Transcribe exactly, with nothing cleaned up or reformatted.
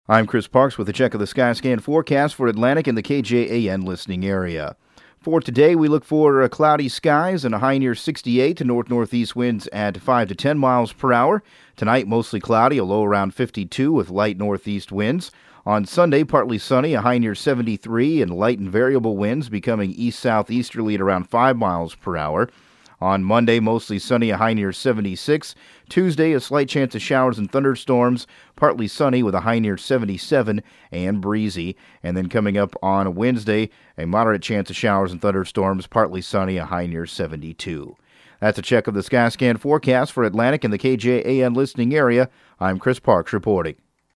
I'm Chris Parks with a check of the Skyscan forecast for Atlantic and the K J A N listening area. For today, we look for uh, cloudy skies and a high near sixty-eight to north-northeast winds at five to ten miles per hour. Tonight, mostly cloudy, a low around fifty-two with light northeast winds. On Sunday, partly sunny, a high near seventy-three, and light and variable winds becoming east-southeasterly at around five miles per hour. On Monday, mostly sunny, a high near seventy-six. Tuesday, a slight chance of showers and thunderstorms, partly sunny with a high near seventy-seven and breezy. And then coming up on Wednesday, a moderate chance of showers and thunderstorms, partly sunny, a high near seventy-two. That's a check of the Skyscan forecast for Atlantic and the K J A N listening area. I'm Chris Parks reporting.